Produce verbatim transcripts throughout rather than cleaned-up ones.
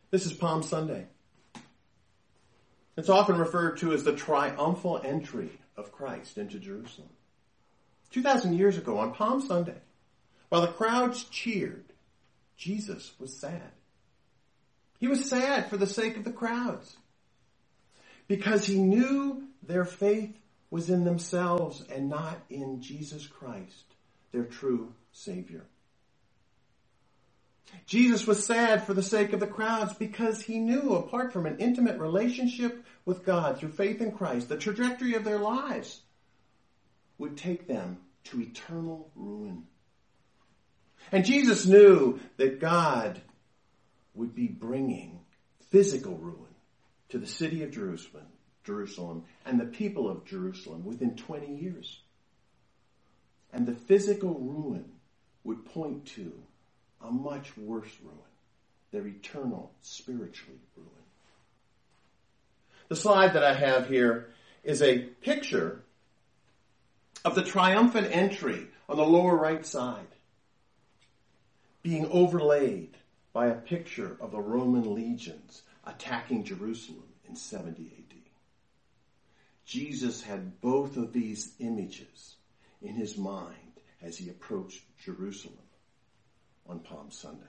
This is Palm Sunday. It's often referred to as the triumphal entry of Christ into Jerusalem. two thousand years ago on Palm Sunday, while the crowds cheered, Jesus was sad. He was sad for the sake of the crowds, because he knew their faith was in themselves and not in Jesus Christ, their true Savior. Jesus was sad for the sake of the crowds because he knew, apart from an intimate relationship with God through faith in Christ, the trajectory of their lives would take them to eternal ruin. And Jesus knew that God would be bringing physical ruin to the city of Jerusalem, Jerusalem and the people of Jerusalem within twenty years. And the physical ruin would point to a much worse ruin, their eternal, spiritually ruin. The slide that I have here is a picture of the triumphant entry on the lower right side being overlaid by a picture of the Roman legions attacking Jerusalem in seventy A D. Jesus had both of these images in his mind as he approached Jerusalem on Palm Sunday.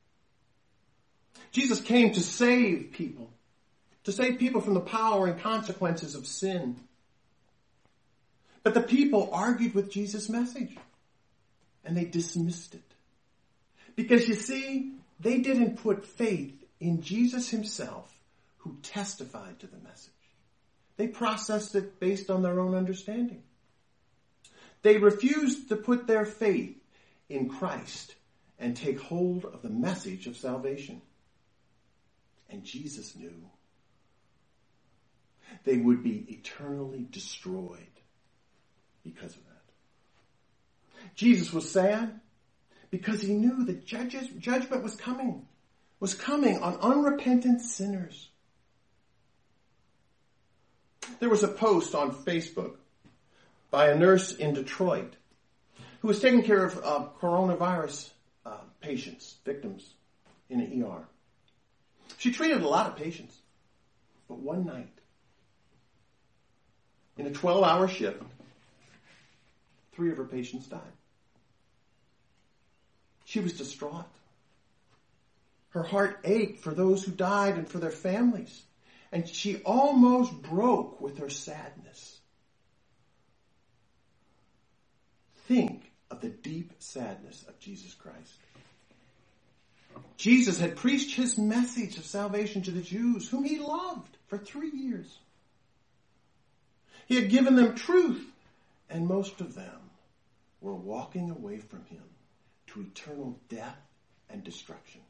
Jesus came to save people, to save people from the power and consequences of sin. But the people argued with Jesus' message, and they dismissed it. Because you see, they didn't put faith in Jesus himself, who testified to the message. They processed it based on their own understanding. They refused to put their faith in Christ and take hold of the message of salvation. And Jesus knew they would be eternally destroyed because of that. Jesus was sad because he knew that judges, judgment was coming, was coming on unrepentant sinners. There was a post on Facebook by a nurse in Detroit who was taking care of uh, coronavirus uh, patients, victims in an E R. She treated a lot of patients, but one night, in a twelve-hour shift, three of her patients died. She was distraught. Her heart ached for those who died and for their families. And she almost broke with her sadness. Think of the deep sadness of Jesus Christ. Jesus had preached his message of salvation to the Jews, whom he loved for three years. He had given them truth, and most of them were walking away from him to eternal death and destruction.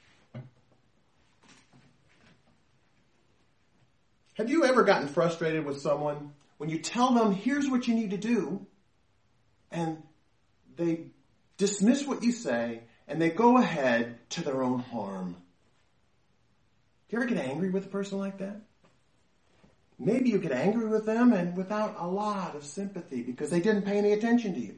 Have you ever gotten frustrated with someone when you tell them, here's what you need to do, and they dismiss what you say, and they go ahead to their own harm? Do you ever get angry with a person like that? Maybe you get angry with them and without a lot of sympathy because they didn't pay any attention to you.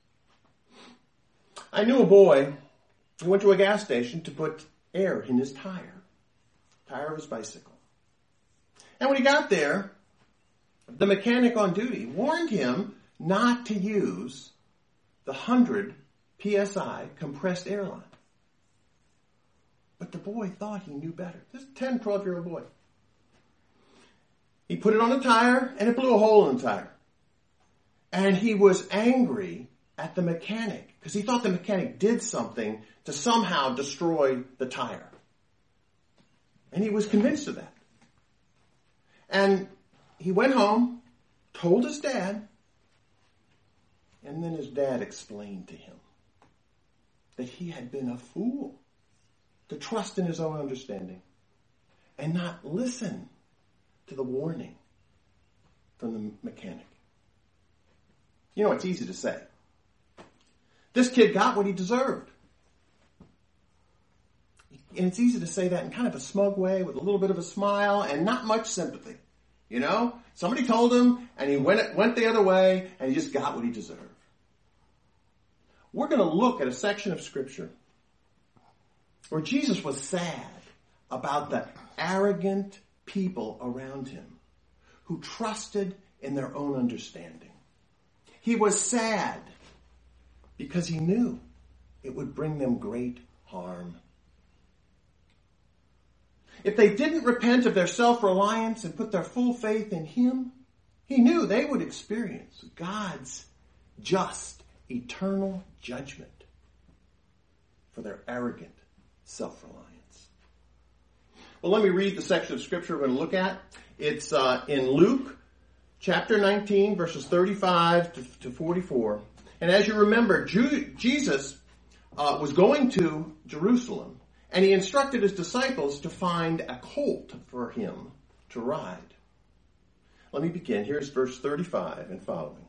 I knew a boy who went to a gas station to put air in his tire, tire of his bicycle. And when he got there, the mechanic on duty warned him not to use the one hundred P S I compressed air line. But the boy thought he knew better. This is a ten, twelve-year-old boy. He put it on the tire, and it blew a hole in the tire. And he was angry at the mechanic because he thought the mechanic did something to somehow destroy the tire. And he was convinced of that. And he went home, told his dad, and then his dad explained to him that he had been a fool to trust in his own understanding and not listen to the warning from the mechanic. You know, it's easy to say. This kid got what he deserved. And it's easy to say that in kind of a smug way with a little bit of a smile and not much sympathy. You know, somebody told him and he went, went the other way and he just got what he deserved. We're going to look at a section of Scripture where Jesus was sad about the arrogant people around him who trusted in their own understanding. He was sad because he knew it would bring them great harm. If they didn't repent of their self-reliance and put their full faith in him, he knew they would experience God's just, eternal judgment for their arrogant self-reliance. Well, let me read the section of Scripture we're going to look at. It's uh, in Luke chapter nineteen, verses thirty-five to, to forty-four. And as you remember, Ju- Jesus uh, was going to Jerusalem, and he instructed his disciples to find a colt for him to ride. Let me begin. Here's verse thirty-five and following.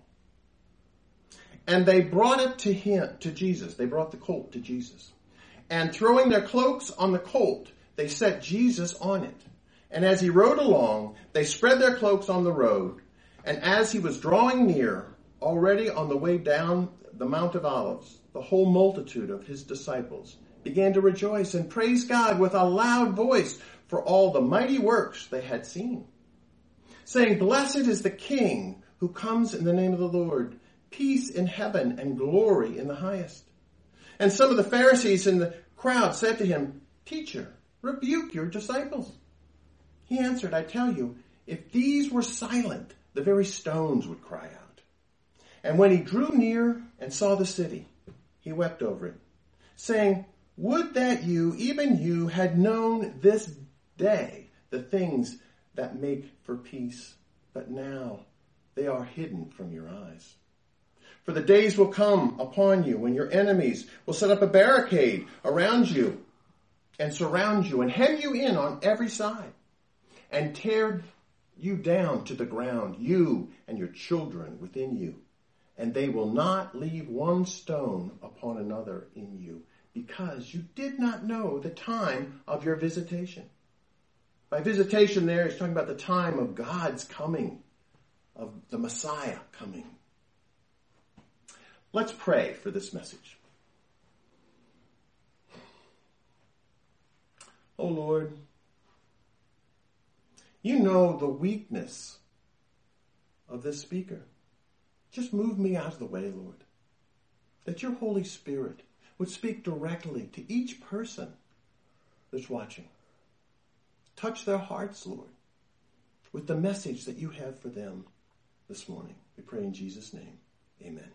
And they brought it to him, to Jesus. They brought the colt to Jesus. And throwing their cloaks on the colt, they set Jesus on it. And as he rode along, they spread their cloaks on the road. And as he was drawing near, already on the way down the Mount of Olives, the whole multitude of his disciples began to rejoice and praise God with a loud voice for all the mighty works they had seen, saying, "Blessed is the King who comes in the name of the Lord, peace in heaven and glory in the highest." And some of the Pharisees in the crowd said to him, "Teacher, rebuke your disciples." He answered, "I tell you, if these were silent, the very stones would cry out." And when he drew near and saw the city, he wept over it, saying, "Would that you, even you, had known this day the things that make for peace, but now they are hidden from your eyes. For the days will come upon you when your enemies will set up a barricade around you and surround you and hem you in on every side and tear you down to the ground, you and your children within you. And they will not leave one stone upon another in you, because you did not know the time of your visitation." By visitation there, he's talking about the time of God's coming, of the Messiah coming. Let's pray for this message. Oh Lord, you know the weakness of this speaker. Just move me out of the way, Lord, that your Holy Spirit would speak directly to each person that's watching. Touch their hearts, Lord, with the message that you have for them this morning. We pray in Jesus' name. Amen.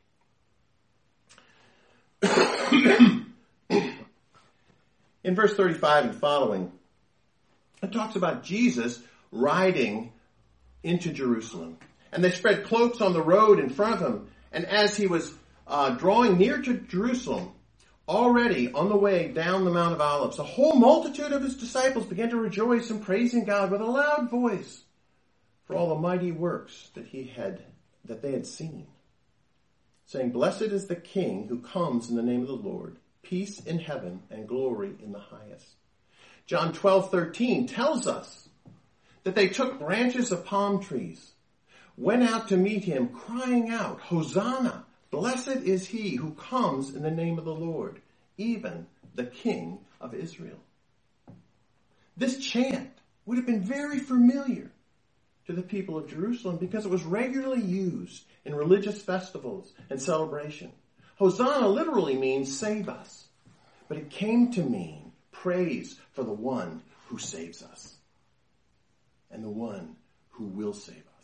In verse thirty-five and following, it talks about Jesus riding into Jerusalem. And they spread cloaks on the road in front of him. And as he was uh, drawing near to Jerusalem, already on the way down the Mount of Olives, the whole multitude of his disciples began to rejoice and praising God with a loud voice for all the mighty works that he had, that they had seen, saying, "Blessed is the King who comes in the name of the Lord, peace in heaven and glory in the highest." John twelve thirteen tells us that they took branches of palm trees, went out to meet him, crying out, "Hosanna! Blessed is he who comes in the name of the Lord, even the King of Israel." This chant would have been very familiar to the people of Jerusalem because it was regularly used in religious festivals and celebration. Hosanna literally means save us, but it came to mean praise for the one who saves us and the one who will save us.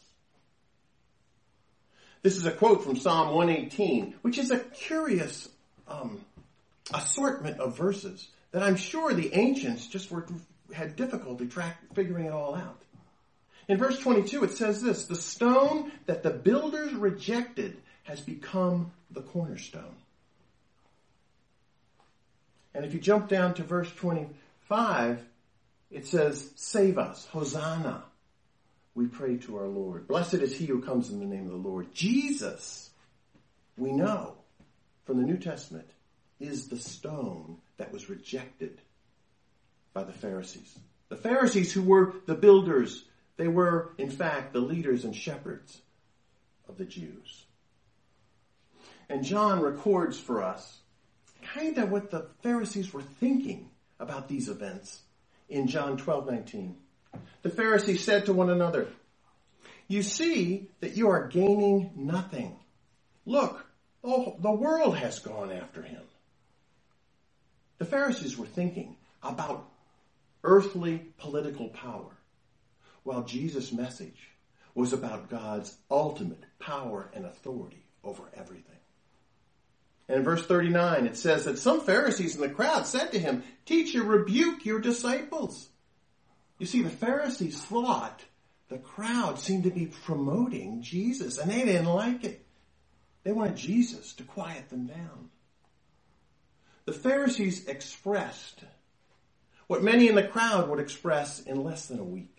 This is a quote from Psalm one eighteen, which is a curious um, assortment of verses that I'm sure the ancients just were had difficulty track, figuring it all out. In verse twenty-two, it says this: "The stone that the builders rejected has become the cornerstone." And if you jump down to verse twenty-five, it says, "Save us, Hosanna. We pray to our Lord. Blessed is he who comes in the name of the Lord." Jesus, we know from the New Testament, is the stone that was rejected by the Pharisees. The Pharisees, who were the builders, they were, in fact, the leaders and shepherds of the Jews. And John records for us kind of what the Pharisees were thinking about these events in John twelve nineteen. The Pharisees said to one another, "You see that you are gaining nothing. Look, oh, the world has gone after him." The Pharisees were thinking about earthly political power, while Jesus' message was about God's ultimate power and authority over everything. And in verse thirty-nine, it says that some Pharisees in the crowd said to him, "Teacher, rebuke your disciples." You see, the Pharisees thought the crowd seemed to be promoting Jesus, and they didn't like it. They wanted Jesus to quiet them down. The Pharisees expressed what many in the crowd would express in less than a week.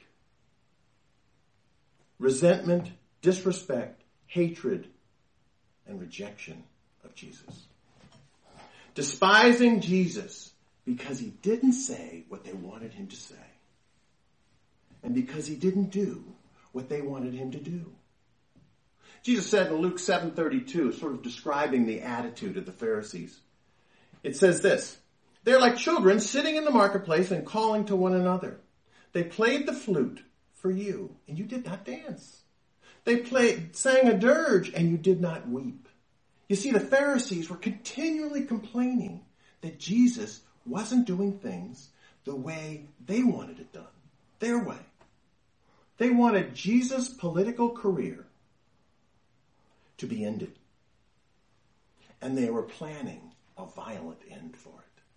Resentment, disrespect, hatred, and rejection of Jesus. Despising Jesus because he didn't say what they wanted him to say. And because he didn't do what they wanted him to do. Jesus said in Luke seven thirty-two, sort of describing the attitude of the Pharisees. It says this, "They're like children sitting in the marketplace and calling to one another. They played the flute for you, and you did not dance. They played, sang a dirge, and you did not weep." You see, the Pharisees were continually complaining that Jesus wasn't doing things the way they wanted it done, their way. They wanted Jesus' political career to be ended. And they were planning a violent end for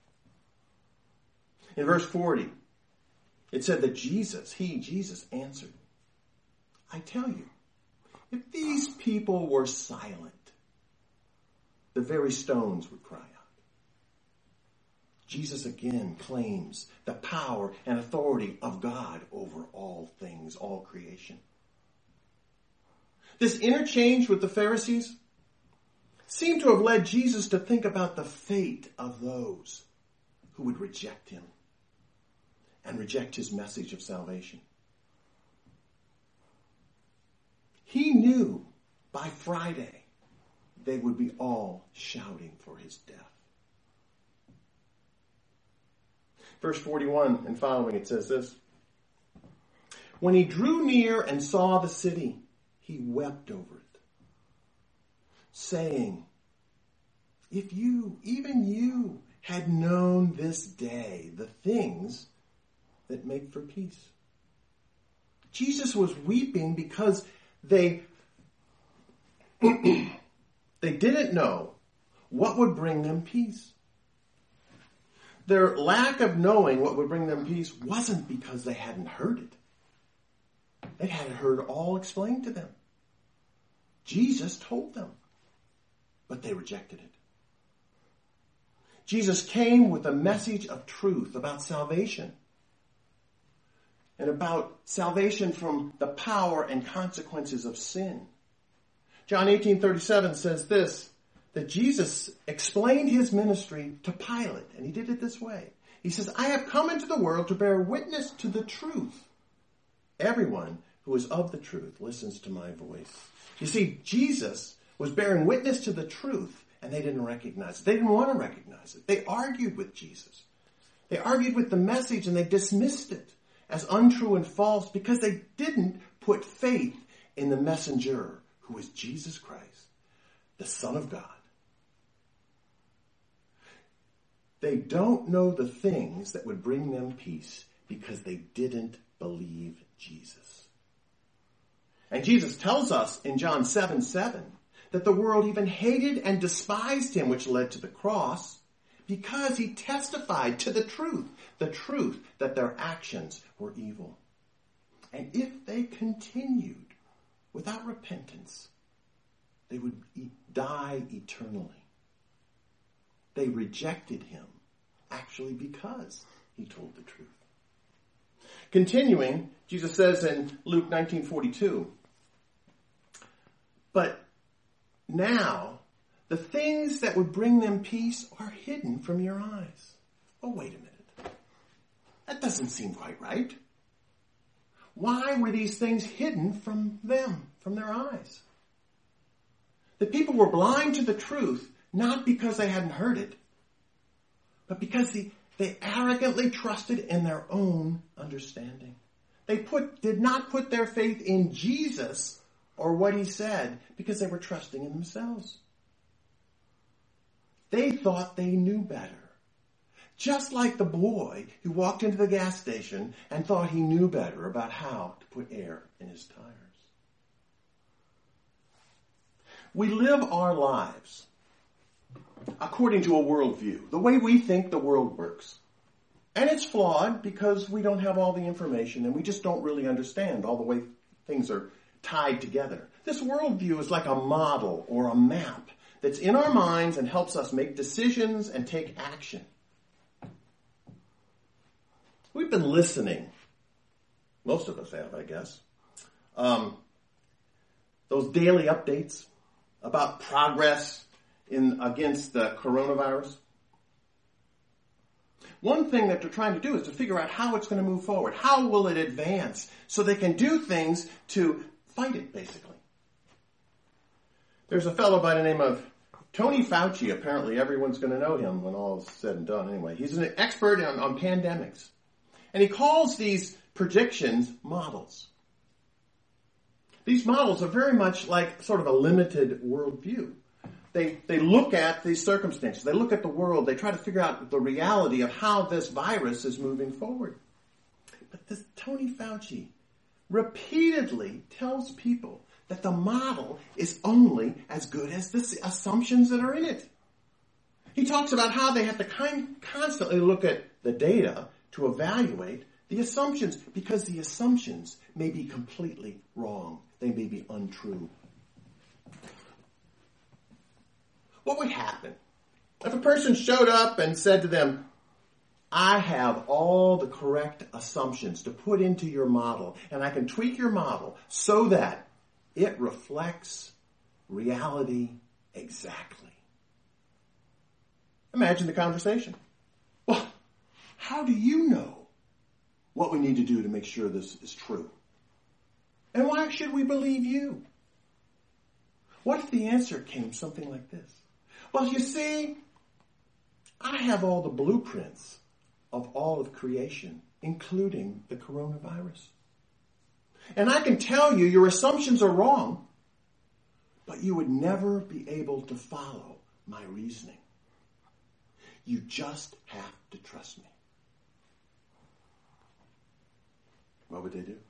it. In verse forty, it said that Jesus, he, Jesus, answered, "I tell you, if these people were silent, the very stones would cry out." Jesus again claims the power and authority of God over all things, all creation. This interchange with the Pharisees seemed to have led Jesus to think about the fate of those who would reject him and reject his message of salvation. He knew by Friday they would be all shouting for his death. Verse forty-one and following, it says this, "When he drew near and saw the city, he wept over it, saying, 'If you, even you, had known this day the things that make for peace.'" Jesus was weeping because they, they didn't know what would bring them peace. Their lack of knowing what would bring them peace wasn't because they hadn't heard it. They hadn't heard all explained to them. Jesus told them, but they rejected it. Jesus came with a message of truth about salvation and about salvation from the power and consequences of sin. John eighteen thirty-seven says this, that Jesus explained his ministry to Pilate, and he did it this way. He says, "I have come into the world to bear witness to the truth. Everyone who is of the truth listens to my voice." You see, Jesus was bearing witness to the truth, and they didn't recognize it. They didn't want to recognize it. They argued with Jesus. They argued with the message, and they dismissed it as untrue and false because they didn't put faith in the messenger who is Jesus Christ, the Son of God. They don't know the things that would bring them peace because they didn't believe Jesus. And Jesus tells us in John seven seven that the world even hated and despised him, which led to the cross, because he testified to the truth, the truth that their actions were evil. And if they continued without repentance, they would die eternally. They rejected him, actually because he told the truth. Continuing, Jesus says in Luke nineteen forty-two, "But now the things that would bring them peace are hidden from your eyes." Oh, wait a minute. That doesn't seem quite right. Why were these things hidden from them, from their eyes? The people were blind to the truth, not because they hadn't heard it, but because the, They arrogantly trusted in their own understanding. They put, did not put their faith in Jesus or what he said because they were trusting in themselves. They thought they knew better. Just like the boy who walked into the gas station and thought he knew better about how to put air in his tires. We live our lives according to a worldview, the way we think the world works. And it's flawed because we don't have all the information and we just don't really understand all the way things are tied together. This worldview is like a model or a map that's in our minds and helps us make decisions and take action. We've been listening, most of us have, I guess, um, those daily updates about progress in against the coronavirus. One thing that they're trying to do is to figure out how it's going to move forward. How will it advance so they can do things to fight it, basically. There's a fellow by the name of Tony Fauci. Apparently everyone's going to know him when all is said and done anyway. He's an expert on, on pandemics. And he calls these predictions models. These models are very much like sort of a limited worldview. They, they look at these circumstances. They look at the world. They try to figure out the reality of how this virus is moving forward. But this Tony Fauci repeatedly tells people that the model is only as good as the assumptions that are in it. He talks about how they have to kind, constantly look at the data to evaluate the assumptions, because the assumptions may be completely wrong. They may be untrue. What would happen if a person showed up and said to them, I have all the correct assumptions to put into your model, and I can tweak your model so that it reflects reality exactly? Imagine the conversation. Well, how do you know what we need to do to make sure this is true? And why should we believe you? What if the answer came something like this? Well, you see, I have all the blueprints of all of creation, including the coronavirus. And I can tell you your assumptions are wrong, but you would never be able to follow my reasoning. You just have to trust me. What would they do?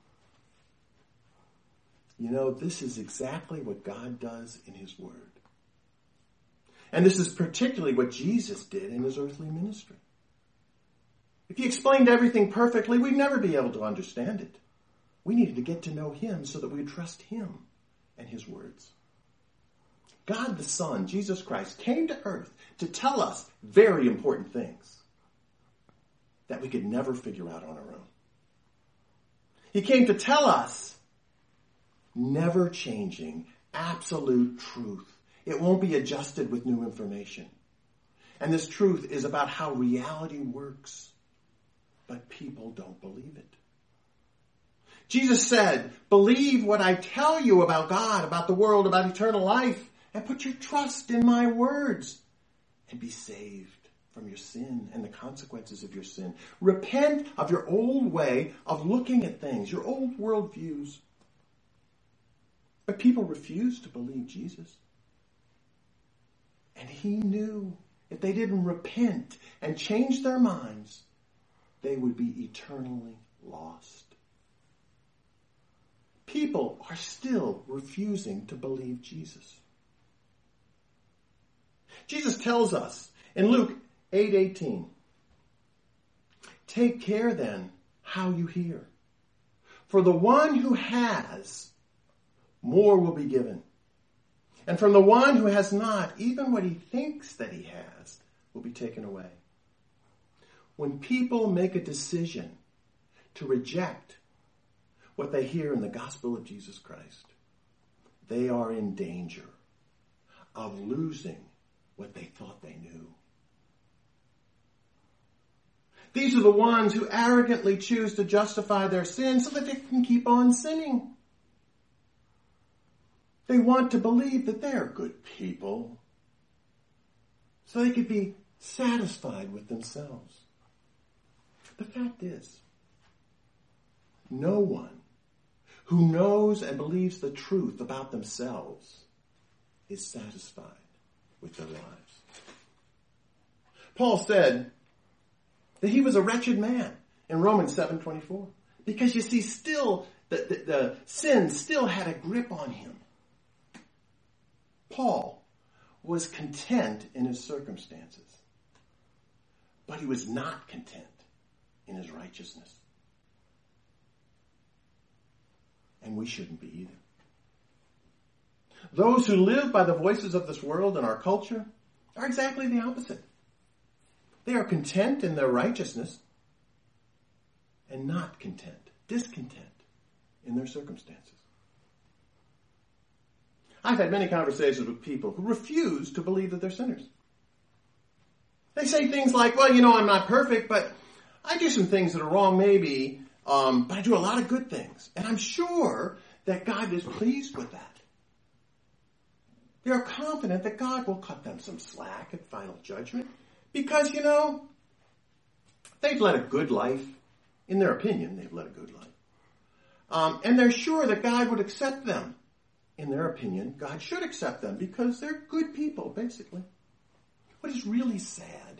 You know, this is exactly what God does in his word. And this is particularly what Jesus did in his earthly ministry. If he explained everything perfectly, we'd never be able to understand it. We needed to get to know him so that we would trust him and his words. God the Son, Jesus Christ, came to earth to tell us very important things that we could never figure out on our own. He came to tell us never changing, absolute truth. It won't be adjusted with new information. And this truth is about how reality works. But people don't believe it. Jesus said, believe what I tell you about God, about the world, about eternal life, and put your trust in my words and be saved from your sin and the consequences of your sin. Repent of your old way of looking at things, your old worldviews. But people refused to believe Jesus. And he knew if they didn't repent and change their minds, they would be eternally lost. People are still refusing to believe Jesus. Jesus tells us in Luke eight eighteen, take care then how you hear. For the one who has, more will be given. And from the one who has not, even what he thinks that he has will be taken away. When people make a decision to reject what they hear in the gospel of Jesus Christ, they are in danger of losing what they thought they knew. These are the ones who arrogantly choose to justify their sin so that they can keep on sinning. They want to believe that they're good people so they could be satisfied with themselves. fact is, no one who knows and believes the truth about themselves is satisfied with their lives. Paul said that he was a wretched man in Romans seven twenty-four. Because you see, still, the, the, the sin still had a grip on him. Paul was content in his circumstances, but he was not content in his righteousness. And we shouldn't be either. Those who live by the voices of this world and our culture are exactly the opposite. They are content in their righteousness and not content, discontent in their circumstances. I've had many conversations with people who refuse to believe that they're sinners. They say things like, well, you know, I'm not perfect, but I do some things that are wrong maybe, um, but I do a lot of good things. And I'm sure that God is pleased with that. They are confident that God will cut them some slack at final judgment because, you know, they've led a good life. In their opinion, they've led a good life. Um, and they're sure that God would accept them. In their opinion, God should accept them because they're good people, basically. What is really sad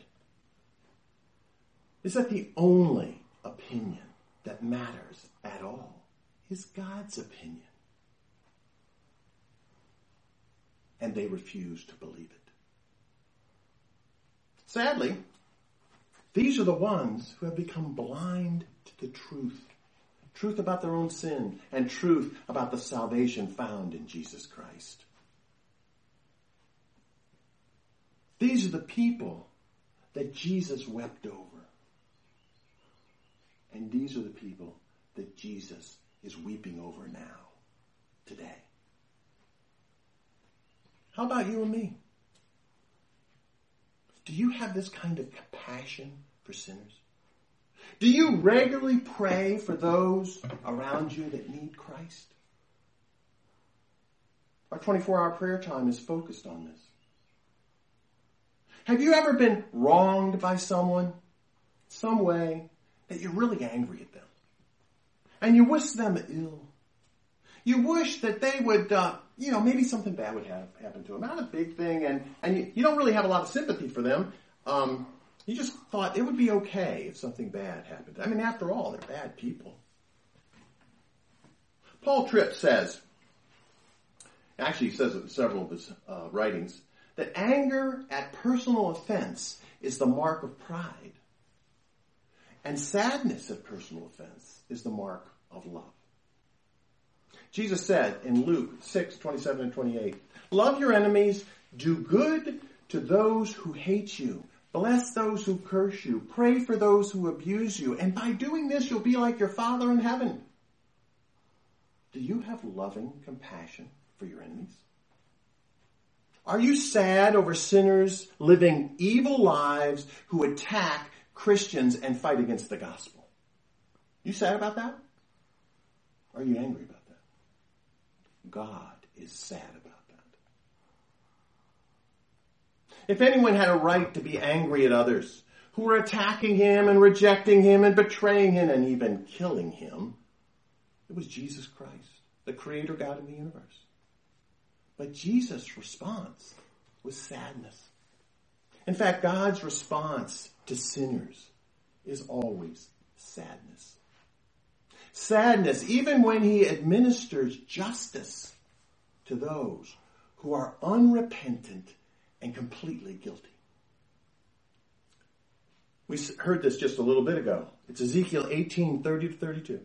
is that the only opinion that matters at all is God's opinion. And they refuse to believe it. Sadly, these are the ones who have become blind to the truth. Truth about their own sin and truth about the salvation found in Jesus Christ. These are the people that Jesus wept over. And these are the people that Jesus is weeping over now, today. How about you and me? Do you have this kind of compassion for sinners? Do you regularly pray for those around you that need Christ? Our twenty-four hour prayer time is focused on this. Have you ever been wronged by someone, some way, that you're really angry at them? And you wish them ill. You wish that they would, uh, you know, maybe something bad would have happen to them. Not a big thing, and, and you, you don't really have a lot of sympathy for them. Um, you just thought it would be okay if something bad happened. I mean, after all, they're bad people. Paul Tripp says, actually he says it in several of his uh, writings, that anger at personal offense is the mark of pride. And sadness at personal offense is the mark of love. Jesus said in Luke six, twenty-seven and twenty-eight, love your enemies, do good to those who hate you, bless those who curse you, pray for those who abuse you, and by doing this you'll be like your Father in heaven. Do you have loving compassion for your enemies? Are you sad over sinners living evil lives who attack Christians and fight against the gospel? You sad about that? Or are you angry about that? God is sad about that. If anyone had a right to be angry at others who were attacking him and rejecting him and betraying him and even killing him, it was Jesus Christ, the creator God of the universe. But Jesus' response was sadness. In fact, God's response to sinners is always sadness. Sadness, even when he administers justice to those who are unrepentant and completely guilty. We heard this just a little bit ago. It's Ezekiel eighteen, thirty to thirty-two.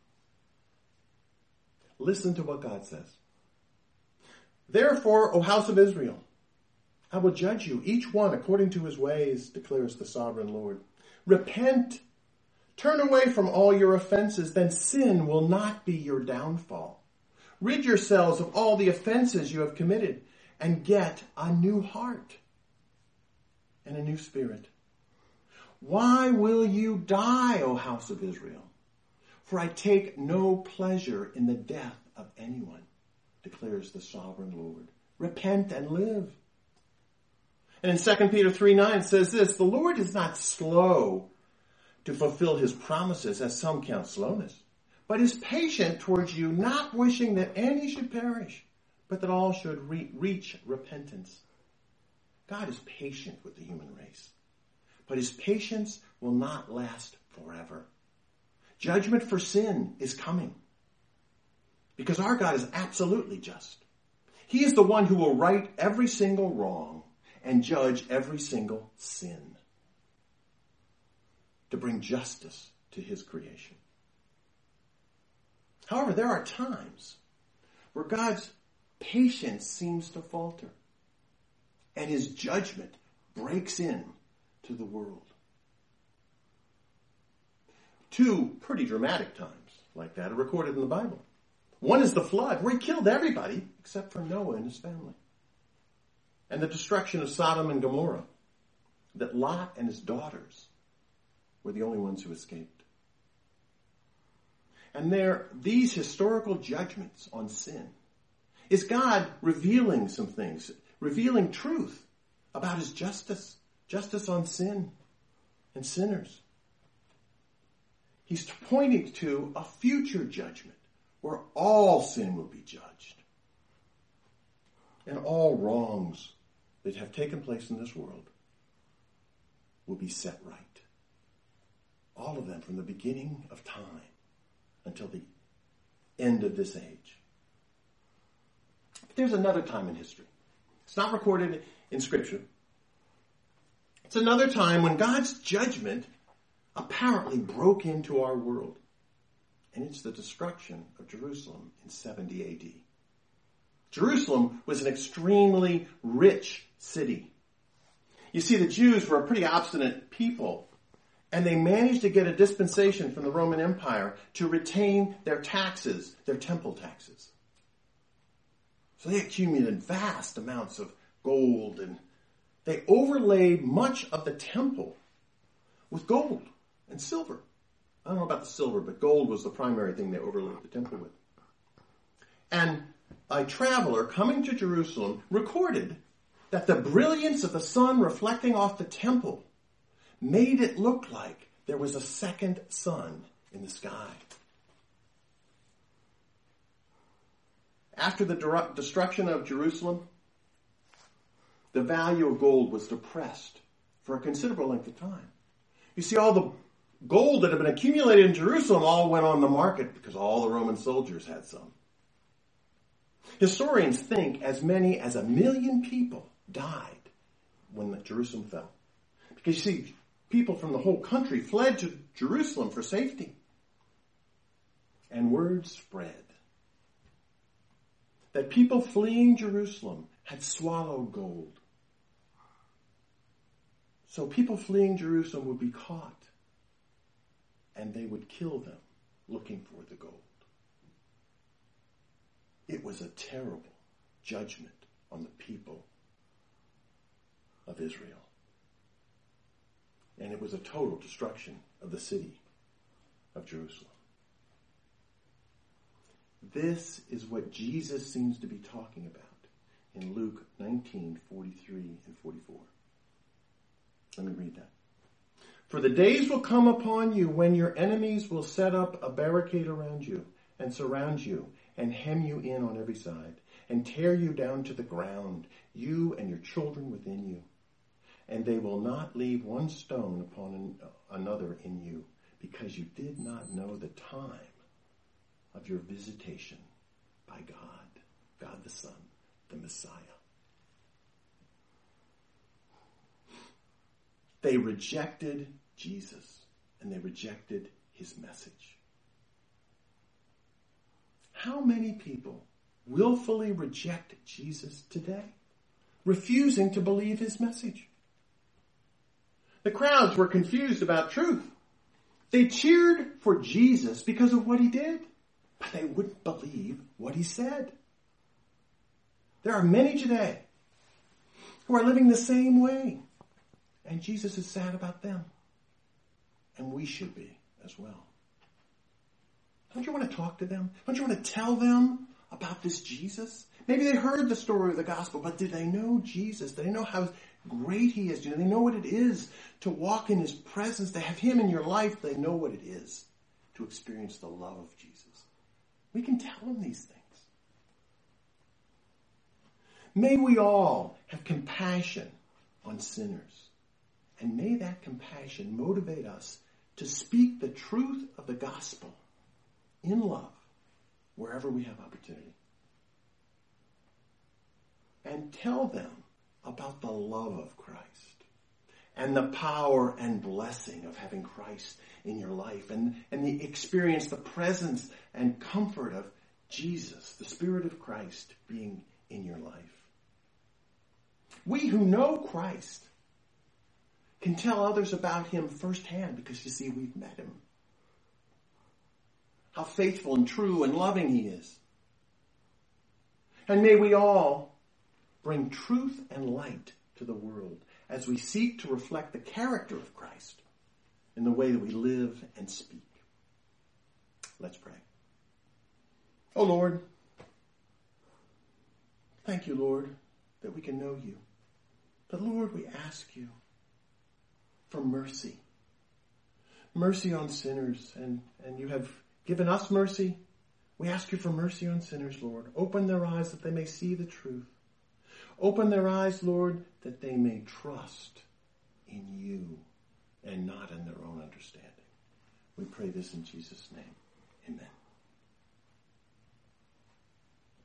Listen to what God says. Therefore, O house of Israel, I will judge you, each one according to his ways, declares the sovereign Lord. Repent, turn away from all your offenses, then sin will not be your downfall. Rid yourselves of all the offenses you have committed, and get a new heart and a new spirit. Why will you die, O house of Israel? For I take no pleasure in the death of anyone, declares the sovereign Lord. Repent and live. And in Second Peter three nine says this, the Lord is not slow to fulfill his promises, as some count slowness, but is patient towards you, not wishing that any should perish, but that all should re- reach repentance. God is patient with the human race, but his patience will not last forever. Judgment for sin is coming, because our God is absolutely just. He is the one who will right every single wrong and judge every single sin to bring justice to his creation. However, there are times where God's patience seems to falter and his judgment breaks in to the world. Two pretty dramatic times like that are recorded in the Bible. One is the flood, where he killed everybody except for Noah and his family. And the destruction of Sodom and Gomorrah, that Lot and his daughters were the only ones who escaped. And there, these historical judgments on sin is God revealing some things, revealing truth about his justice, justice on sin and sinners. He's pointing to a future judgment where all sin will be judged and all wrongs that have taken place in this world will be set right. All of them from the beginning of time until the end of this age. But there's another time in history. It's not recorded in Scripture. It's another time when God's judgment apparently broke into our world. And it's the destruction of Jerusalem in seventy A D. Jerusalem was an extremely rich city. You see, the Jews were a pretty obstinate people, and they managed to get a dispensation from the Roman Empire to retain their taxes, their temple taxes. So they accumulated vast amounts of gold, and they overlaid much of the temple with gold and silver. I don't know about the silver, but gold was the primary thing they overlaid the temple with. And a traveler coming to Jerusalem recorded that the brilliance of the sun reflecting off the temple made it look like there was a second sun in the sky. After the destruction of Jerusalem, the value of gold was depressed for a considerable length of time. You see, all the gold that had been accumulated in Jerusalem all went on the market because all the Roman soldiers had some. Historians think as many as a million people died when Jerusalem fell. Because you see, people from the whole country fled to Jerusalem for safety. And word spread that people fleeing Jerusalem had swallowed gold. So people fleeing Jerusalem would be caught, and they would kill them looking for the gold. It was a terrible judgment on the people of Israel. And it was a total destruction of the city of Jerusalem. This is what Jesus seems to be talking about in Luke nineteen, forty-three and forty-four. Let me read that. For the days will come upon you when your enemies will set up a barricade around you and surround you and hem you in on every side and tear you down to the ground, you and your children within you. And they will not leave one stone upon an, another in you, because you did not know the time of your visitation by God, God the Son, the Messiah. They rejected Jesus, and they rejected his message. How many people willfully reject Jesus today, refusing to believe his message? The crowds were confused about truth. They cheered for Jesus because of what he did, but they wouldn't believe what he said. There are many today who are living the same way, and Jesus is sad about them. And we should be as well. Don't you want to talk to them? Don't you want to tell them about this Jesus? Maybe they heard the story of the gospel, but did they know Jesus? Did they know how great he is. Do they know what it is to walk in his presence, to have him in your life? They know what it is to experience the love of Jesus. We can tell them these things. May we all have compassion on sinners. And may that compassion motivate us to speak the truth of the gospel in love wherever we have opportunity. And tell them about the love of Christ and the power and blessing of having Christ in your life, and, and the experience, the presence and comfort of Jesus, the Spirit of Christ being in your life. We who know Christ can tell others about him firsthand because, you see, we've met him. How faithful and true and loving he is. And may we all bring truth and light to the world as we seek to reflect the character of Christ in the way that we live and speak. Let's pray. Oh Lord, thank you, Lord, that we can know you. But Lord, we ask you for mercy. Mercy on sinners, and, and you have given us mercy. We ask you for mercy on sinners, Lord. Open their eyes that they may see the truth. Open their eyes, Lord, that they may trust in you and not in their own understanding. We pray this in Jesus' name. Amen.